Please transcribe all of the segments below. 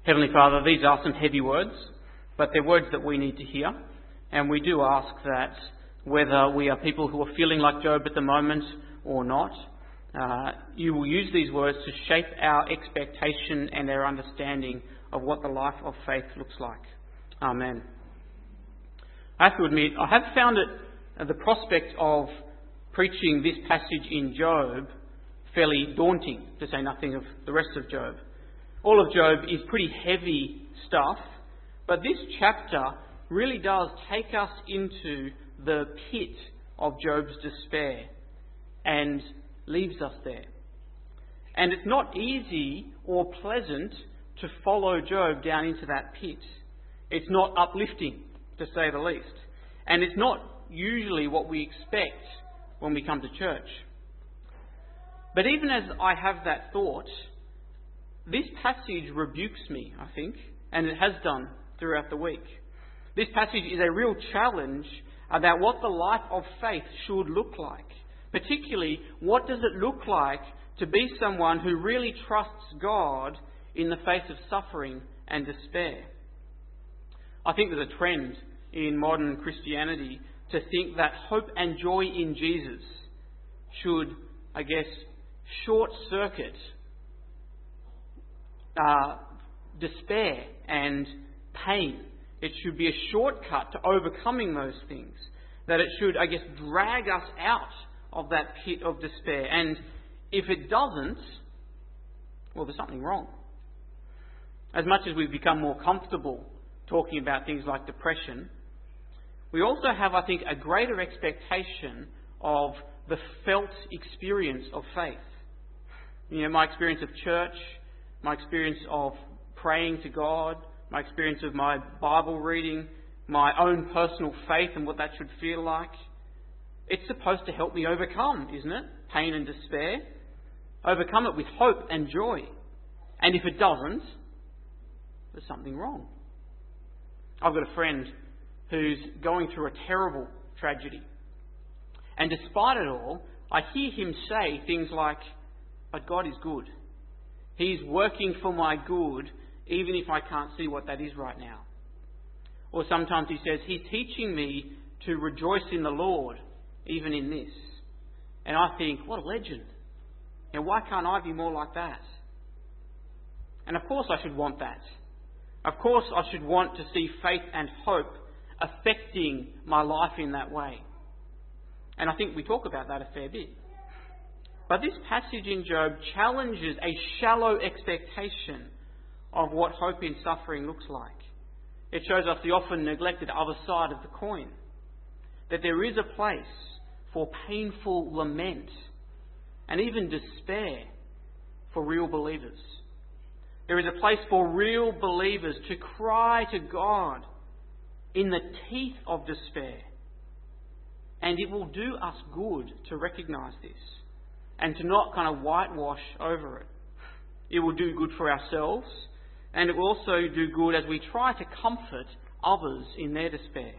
Heavenly Father, these are some heavy words, but they're words that we need to hear. And we do ask that whether we are people who are feeling like Job at the moment or not, you will use these words to shape our expectation and our understanding of what the life of faith looks like. Amen. I have to admit, I have found it, the prospect of preaching this passage in Job, fairly daunting, to say nothing of the rest of Job. All of Job is pretty heavy stuff, but this chapter really does take us into the pit of Job's despair and leaves us there. And it's not easy or pleasant to follow Job down into that pit. It's not uplifting, to say the least. And it's not usually what we expect when we come to church. But even as I have that thought, this passage rebukes me, I think, and it has done throughout the week. This passage is a real challenge about what the life of faith should look like. Particularly, what does it look like to be someone who really trusts God in the face of suffering and despair? I think there's a trend in modern Christianity to think that hope and joy in Jesus should, short-circuit despair and pain. It should be a shortcut to overcoming those things. That it should, drag us out of that pit of despair. And if it doesn't, well, there's something wrong. As much as we've become more comfortable talking about things like depression, we also have, I think, a greater expectation of the felt experience of faith. My experience of church, my experience of praying to God, my experience of my Bible reading, my own personal faith and what that should feel like. It's supposed to help me overcome, isn't it? Pain and despair. Overcome it with hope and joy. And if it doesn't, there's something wrong. I've got a friend who's going through a terrible tragedy. And despite it all, I hear him say things like, "But God is good. He's working for my good, even if I can't see what that is right now." Or sometimes he says, "He's teaching me to rejoice in the Lord, even in this." And I think, what a legend. Why can't I be more like that? And of course I should want that. Of course I should want to see faith and hope affecting my life in that way. And I think we talk about that a fair bit. But this passage in Job challenges a shallow expectation of what hope in suffering looks like. It shows us the often neglected other side of the coin. That there is a place for painful lament and even despair for real believers. There is a place for real believers to cry to God in the teeth of despair. And it will do us good to recognise this and to not kind of whitewash over it. It will do good for ourselves, and it will also do good as we try to comfort others in their despair.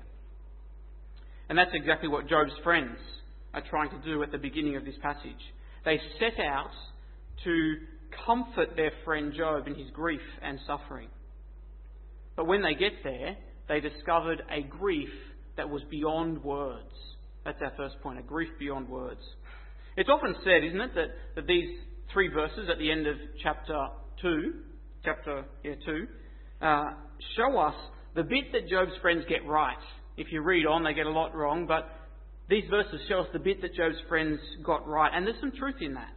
And that's exactly what Job's friends are trying to do at the beginning of this passage. They set out to comfort their friend Job in his grief and suffering. But when they get there, they discovered a grief that was beyond words. That's our first point, a grief beyond words. It's often said, isn't it, that these three verses at the end of chapter 2, show us the bit that Job's friends get right. If you read on, they get a lot wrong, but these verses show us the bit that Job's friends got right, and there's some truth in that.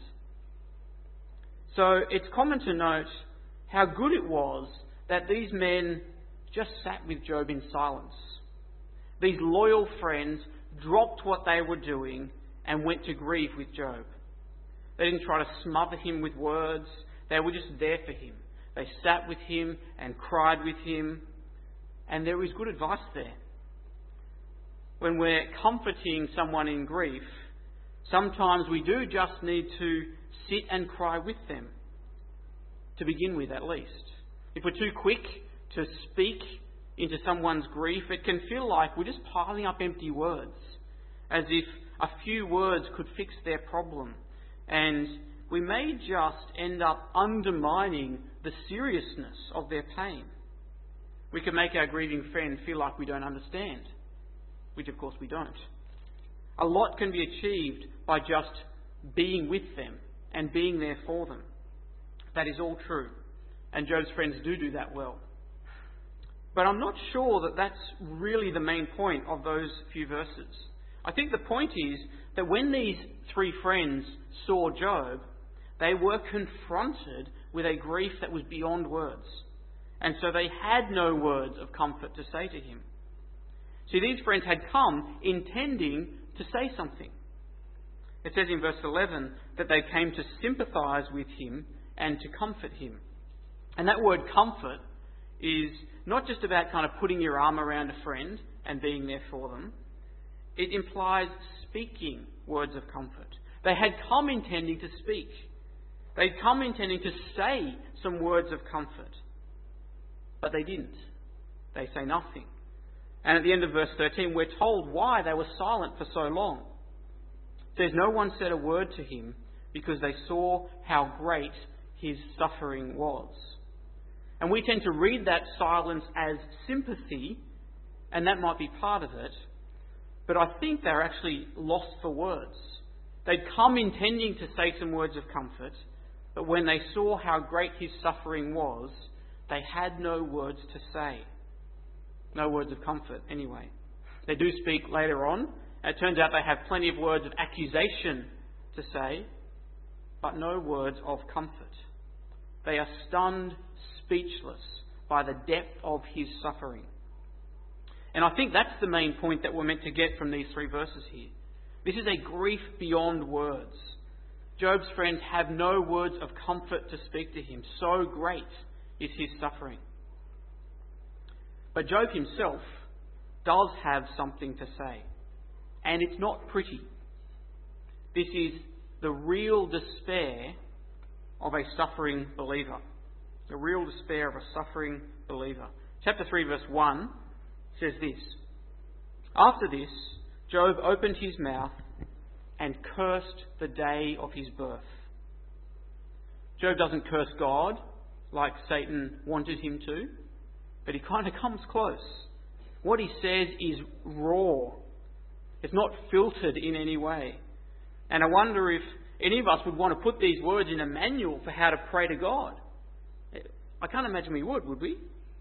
So it's common to note how good it was that these men just sat with Job in silence. These loyal friends dropped what they were doing and went to grieve with Job. They didn't try to smother him with words. They were just there for him. They sat with him and cried with him. And there is good advice there. When we're comforting someone in grief, sometimes we do just need to sit and cry with them. To begin with, at least. If we're too quick to speak into someone's grief, it can feel like we're just piling up empty words, as if a few words could fix their problem, and we may just end up undermining the seriousness of their pain. We can make our grieving friend feel like we don't understand, which of course we don't. A lot can be achieved by just being with them and being there for them. That is all true, and Job's friends do that well. But I'm not sure that that's really the main point of those few verses. I think the point is that when these three friends saw Job, they were confronted with a grief that was beyond words. And so they had no words of comfort to say to him. See, these friends had come intending to say something. It says in verse 11 that they came to sympathise with him and to comfort him. And that word comfort is not just about kind of putting your arm around a friend and being there for them. It implies speaking words of comfort. They had come intending to speak. They'd come intending to say some words of comfort. But they didn't. They say nothing. And at the end of verse 13, we're told why they were silent for so long. It says, no one said a word to him because they saw how great his suffering was. And we tend to read that silence as sympathy, and that might be part of it. But I think they're actually lost for words. They'd come intending to say some words of comfort, but when they saw how great his suffering was, they had no words to say. No words of comfort, anyway. They do speak later on. It turns out they have plenty of words of accusation to say, but no words of comfort. They are stunned, speechless by the depth of his suffering. And I think that's the main point that we're meant to get from these three verses here. This is a grief beyond words. Job's friends have no words of comfort to speak to him. So great is his suffering. But Job himself does have something to say. And it's not pretty. This is the real despair of a suffering believer. The real despair of a suffering believer. Chapter 3 verse 1 says this. After this, Job opened his mouth and cursed the day of his birth. Job doesn't curse God like Satan wanted him to, but he kind of comes close. What he says is raw. It's not filtered in any way. And I wonder if any of us would want to put these words in a manual for how to pray to God. I can't imagine we would we?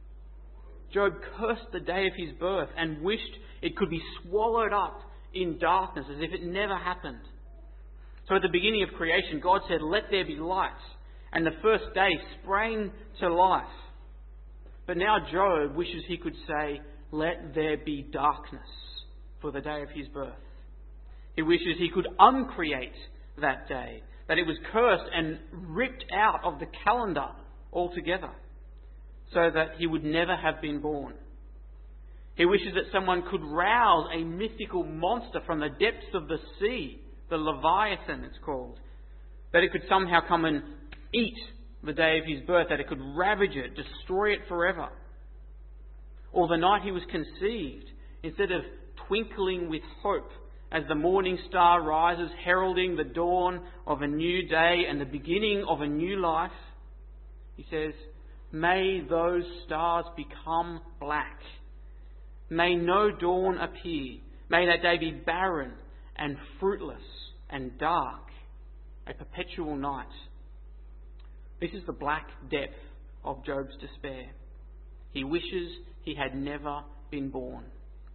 Job cursed the day of his birth and wished it could be swallowed up in darkness as if it never happened. So at the beginning of creation, God said, "Let there be light." And the first day sprang to life. But now Job wishes he could say, "Let there be darkness," for the day of his birth. He wishes he could uncreate that day, that it was cursed and ripped out of the calendar altogether, so that he would never have been born. He wishes that someone could rouse a mythical monster from the depths of the sea, the Leviathan it's called, that it could somehow come and eat the day of his birth, that it could ravage it, destroy it forever. Or the night he was conceived, instead of twinkling with hope as the morning star rises, heralding the dawn of a new day and the beginning of a new life, he says, "May those stars become black. May no dawn appear. May that day be barren and fruitless and dark, a perpetual night." This is the black depth of Job's despair. He wishes he had never been born.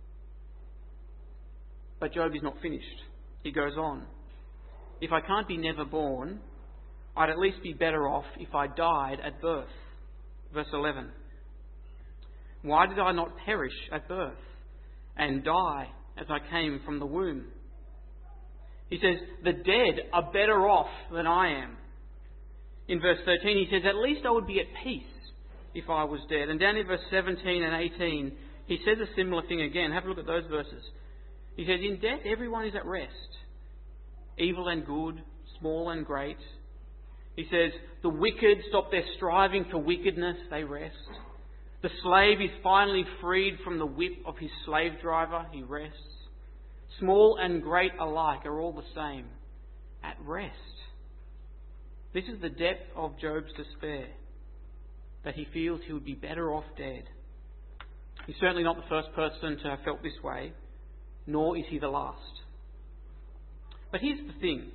But Job is not finished. He goes on. "If I can't be never born, I'd at least be better off if I died at birth." Verse 11. "Why did I not perish at birth and die as I came from the womb?" He says, the dead are better off than I am. In verse 13 he says, "At least I would be at peace if I was dead." And down in verse 17 and 18 he says a similar thing again. Have a look at those verses. He says, "In death everyone is at rest, evil and good, small and great." He says, "The wicked stop their striving for wickedness, they rest. The slave is finally freed from the whip of his slave driver, he rests. Small and great alike are all the same, at rest." This is the depth of Job's despair, that he feels he would be better off dead. He's certainly not the first person to have felt this way, nor is he the last. But here's the thing.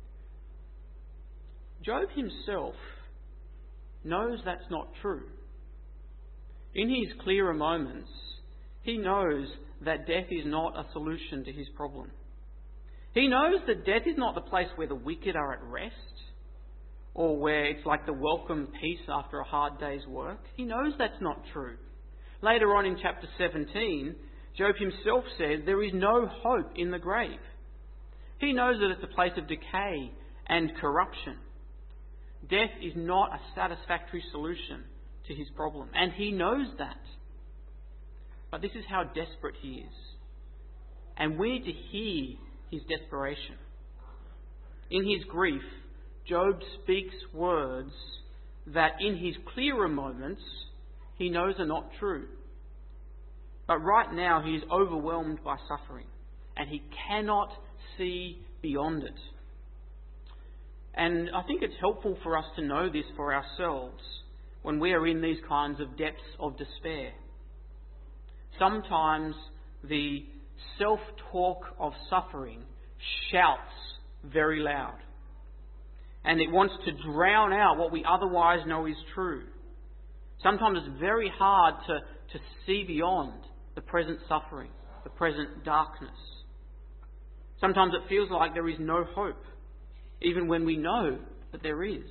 Job himself knows that's not true. In his clearer moments, he knows that death is not a solution to his problem. He knows that death is not the place where the wicked are at rest, or where it's like the welcome peace after a hard day's work. He knows that's not true. Later on in chapter 17, Job himself says there is no hope in the grave. He knows that it's a place of decay and corruption. Death is not a satisfactory solution to his problem, and he knows that. But this is how desperate he is. And we need to hear his desperation. In his grief, Job speaks words that in his clearer moments he knows are not true. But right now he is overwhelmed by suffering, and he cannot see beyond it. And I think it's helpful for us to know this for ourselves when we are in these kinds of depths of despair. Sometimes the self-talk of suffering shouts very loud, and it wants to drown out what we otherwise know is true. Sometimes it's very hard to see beyond the present suffering, the present darkness. Sometimes it feels like there is no hope, even when we know that there is.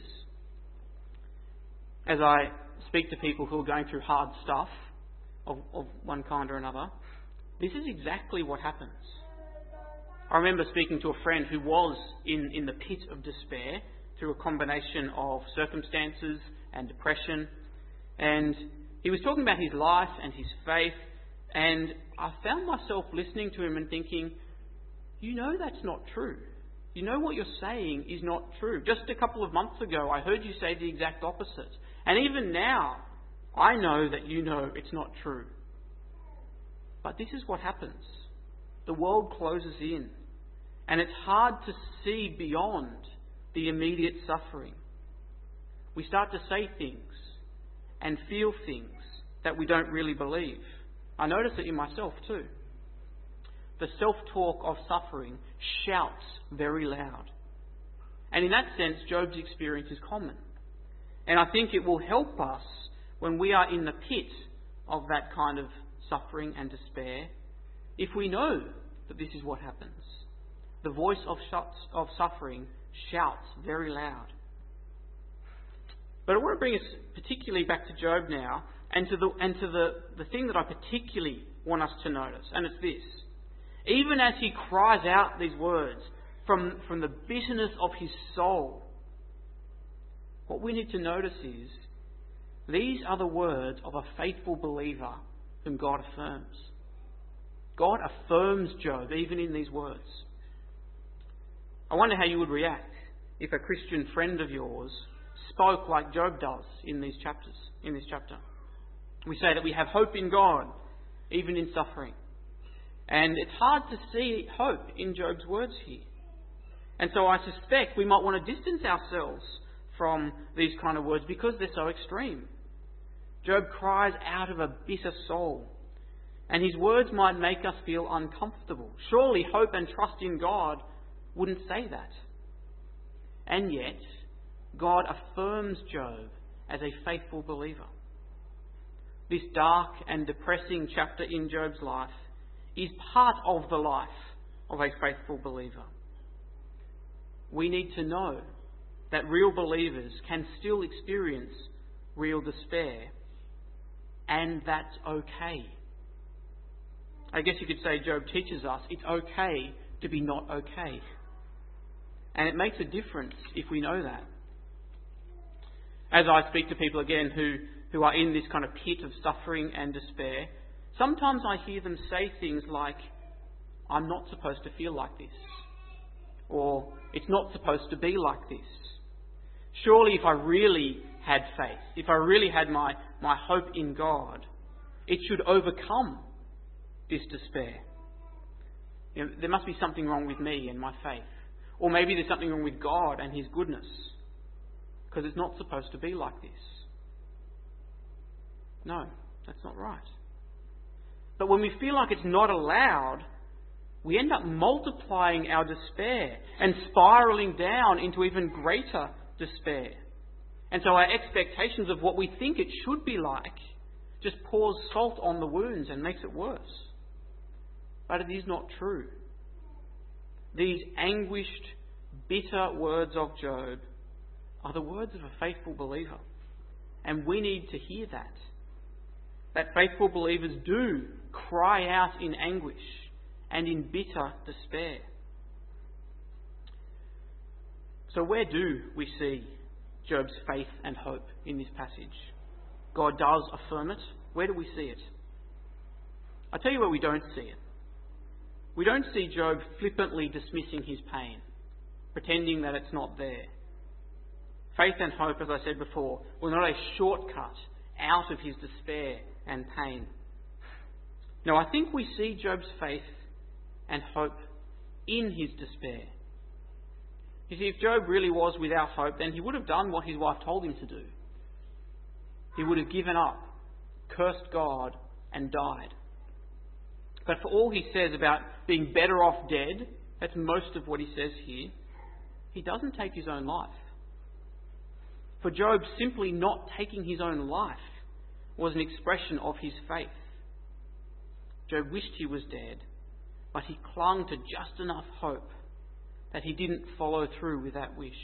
As I speak to people who are going through hard stuff of one kind or another, this is exactly what happens. I remember speaking to a friend who was in the pit of despair through a combination of circumstances and depression, and he was talking about his life and his faith, and I found myself listening to him and thinking, you know that's not true. You know what you're saying is not true. Just a couple of months ago, I heard you say the exact opposite. And even now, I know that you know it's not true. But this is what happens. The world closes in, and it's hard to see beyond the immediate suffering. We start to say things and feel things that we don't really believe. I notice it in myself too. The self-talk of suffering shouts very loud. And in that sense, Job's experience is common. And I think it will help us when we are in the pit of that kind of suffering and despair, if we know that this is what happens. The voice of suffering shouts very loud. But I want to bring us particularly back to Job now, and to the thing that I particularly want us to notice, and it's this. Even as he cries out these words from the bitterness of his soul, what we need to notice is these are the words of a faithful believer whom God affirms. God affirms Job even in these words. I wonder how you would react if a Christian friend of yours spoke like Job does in this chapter. We say that we have hope in God, even in suffering. And it's hard to see hope in Job's words here. And so I suspect we might want to distance ourselves from these kind of words because they're so extreme. Job cries out of a bitter soul, and his words might make us feel uncomfortable. Surely hope and trust in God wouldn't say that. And yet, God affirms Job as a faithful believer. This dark and depressing chapter in Job's life is part of the life of a faithful believer. We need to know that real believers can still experience real despair, and that's okay. I guess you could say Job teaches us it's okay to be not okay. And it makes a difference if we know that. As I speak to people again who are in this kind of pit of suffering and despair, sometimes I hear them say things like, I'm not supposed to feel like this. Or, it's not supposed to be like this. Surely if I really had faith, if I really had my hope in God, it should overcome this despair. You know, there must be something wrong with me and my faith. Or maybe there's something wrong with God and His goodness. because it's not supposed to be like this. No, that's not right. But when we feel like it's not allowed, we end up multiplying our despair and spiralling down into even greater despair. And so our expectations of what we think it should be like just pours salt on the wounds and makes it worse. But it is not true. These anguished, bitter words of Job are the words of a faithful believer. And we need to hear that. That faithful believers do cry out in anguish and in bitter despair. So where do we see Job's faith and hope in this passage? God does affirm it. Where do we see it? I'll tell you where we don't see it. We don't see Job flippantly dismissing his pain, pretending that it's not there. Faith and hope, as I said before, were not a shortcut out of his despair and pain. No, I think we see Job's faith and hope in his despair. You see, if Job really was without hope, then he would have done what his wife told him to do. He would have given up, cursed God, and died. But for all he says about being better off dead, that's most of what he says here, he doesn't take his own life. For Job, simply not taking his own life was an expression of his faith. Job wished he was dead, but he clung to just enough hope that he didn't follow through with that wish.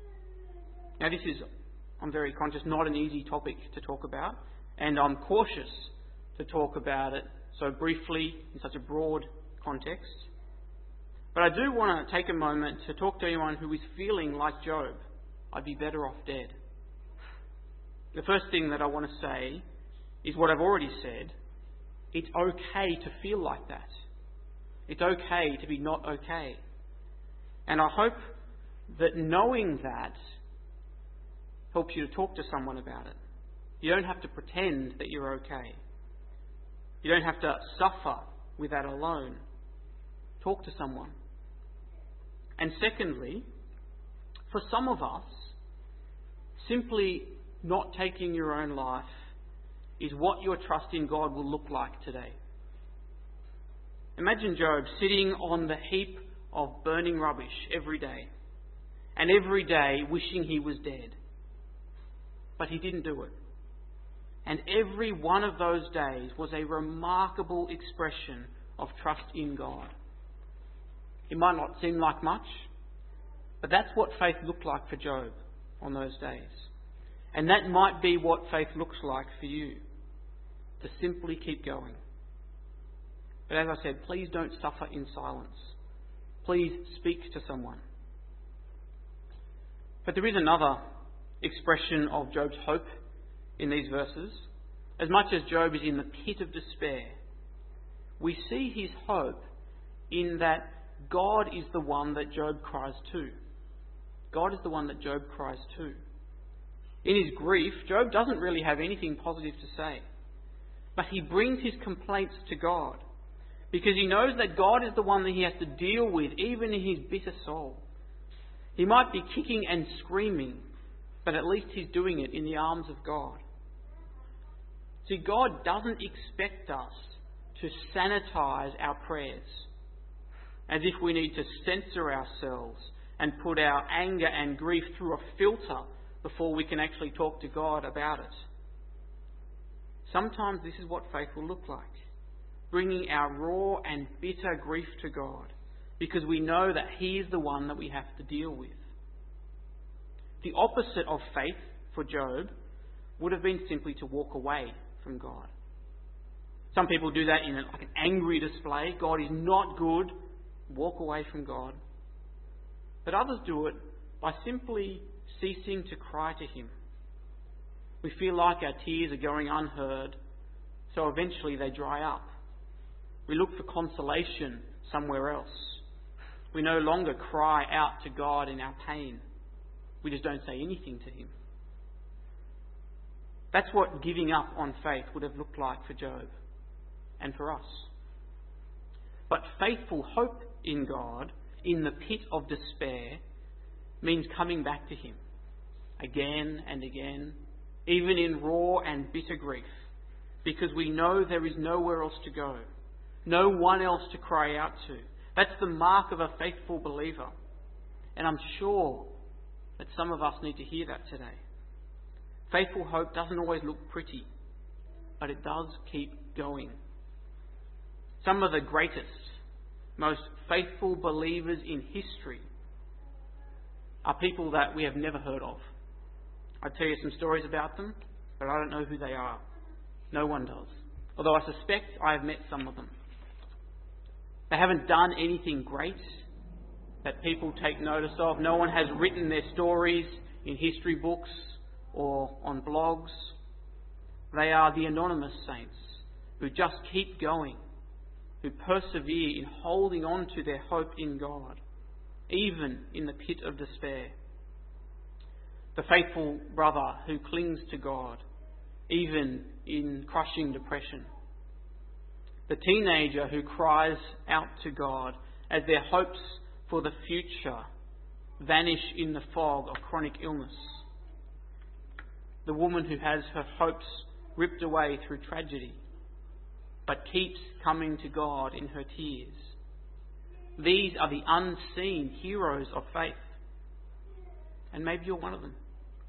Now this is, I'm very conscious, not an easy topic to talk about, and I'm cautious to talk about it so briefly in such a broad context. But I do want to take a moment to talk to anyone who is feeling like Job. I'd be better off dead. The first thing that I want to say is what I've already said. It's okay to feel like that. It's okay to be not okay. And I hope that knowing that helps you to talk to someone about it. You don't have to pretend that you're okay. You don't have to suffer with that alone. Talk to someone. And secondly, for some of us, simply not taking your own life is what your trust in God will look like today. Imagine Job sitting on the heap of burning rubbish every day, and every day wishing he was dead. But he didn't do it. And every one of those days was a remarkable expression of trust in God. It might not seem like much, but that's what faith looked like for Job on those days. And that might be what faith looks like for you, to simply keep going. But as I said, please don't suffer in silence. Please speak to someone. But there is another expression of Job's hope in these verses. As much as Job is in the pit of despair, we see his hope in that God is the one that Job cries to. God is the one that Job cries to. In his grief, Job doesn't really have anything positive to say. But he brings his complaints to God because he knows that God is the one that he has to deal with, even in his bitter soul. He might be kicking and screaming, but at least he's doing it in the arms of God. See, God doesn't expect us to sanitize our prayers as if we need to censor ourselves and put our anger and grief through a filter before we can actually talk to God about it. Sometimes this is what faith will look like, bringing our raw and bitter grief to God because we know that He is the one that we have to deal with. The opposite of faith for Job would have been simply to walk away from God. Some people do that in an angry display. God is not good. Walk away from God. But others do it by simply ceasing to cry to Him. We feel like our tears are going unheard, so eventually they dry up. We look for consolation somewhere else. We no longer cry out to God in our pain. We just don't say anything to Him. That's what giving up on faith would have looked like for Job and for us. But faithful hope in God, in the pit of despair, means coming back to Him. again and again, even in raw and bitter grief, because we know there is nowhere else to go, no one else to cry out to. That's the mark of a faithful believer. And I'm sure that some of us need to hear that today. Faithful hope doesn't always look pretty, but it does keep going. Some of the greatest, most faithful believers in history are people that we have never heard of. I'd tell you some stories about them, but I don't know who they are. No one does. Although I suspect I have met some of them. They haven't done anything great that people take notice of. No one has written their stories in history books or on blogs. They are the anonymous saints who just keep going, who persevere in holding on to their hope in God, even in the pit of despair. The faithful brother who clings to God, even in crushing depression. The teenager who cries out to God as their hopes for the future vanish in the fog of chronic illness. The woman who has her hopes ripped away through tragedy, but keeps coming to God in her tears. These are the unseen heroes of faith. And maybe you're one of them.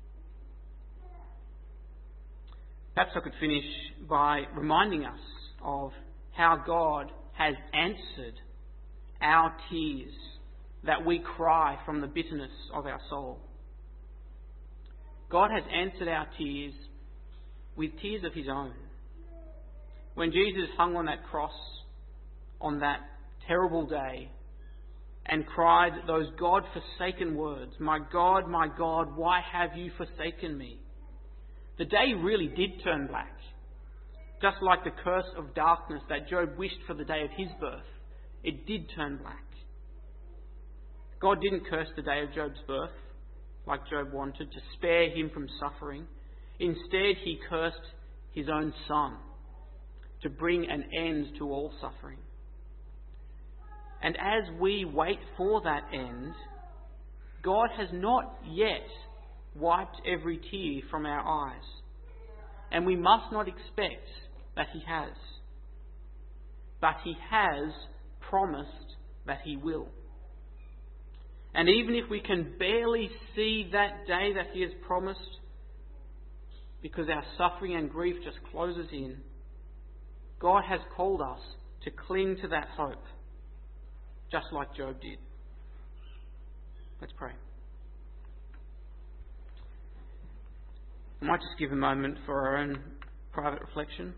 Perhaps I could finish by reminding us of how God has answered our tears that we cry from the bitterness of our soul. God has answered our tears with tears of his own. When Jesus hung on that cross on that terrible day and cried those God-forsaken words, my God, why have you forsaken me?" The day really did turn black. Just like the curse of darkness that Job wished for the day of his birth, it did turn black. God didn't curse the day of Job's birth, like Job wanted, to spare him from suffering. Instead, he cursed his own son to bring an end to all suffering. And as we wait for that end, God has not yet wiped every tear from our eyes. And we must not expect that he has. But he has promised that he will. And even if we can barely see that day that he has promised, because our suffering and grief just closes in, God has called us to cling to that hope, just like Job did. Let's pray. I might just give a moment for our own private reflection.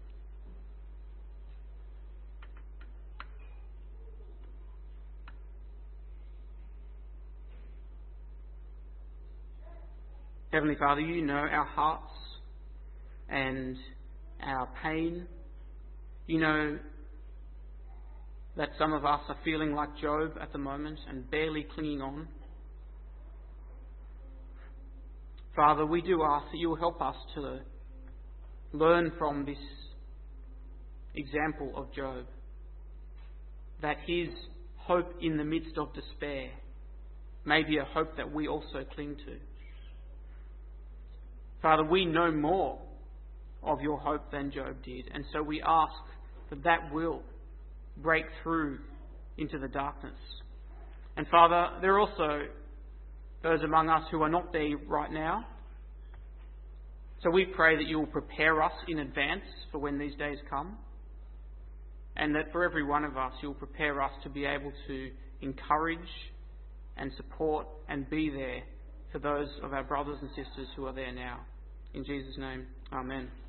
Heavenly Father, you know our hearts and our pain. You know that some of us are feeling like Job at the moment and barely clinging on. Father, we do ask that you will help us to learn from this example of Job, that his hope in the midst of despair may be a hope that we also cling to. Father, we know more of your hope than Job did, and so we ask that that will break through into the darkness. And Father, there are also those among us who are not there right now. So we pray that you will prepare us in advance for when these days come, and that for every one of us you will prepare us to be able to encourage and support and be there for those of our brothers and sisters who are there now. In Jesus' name, amen.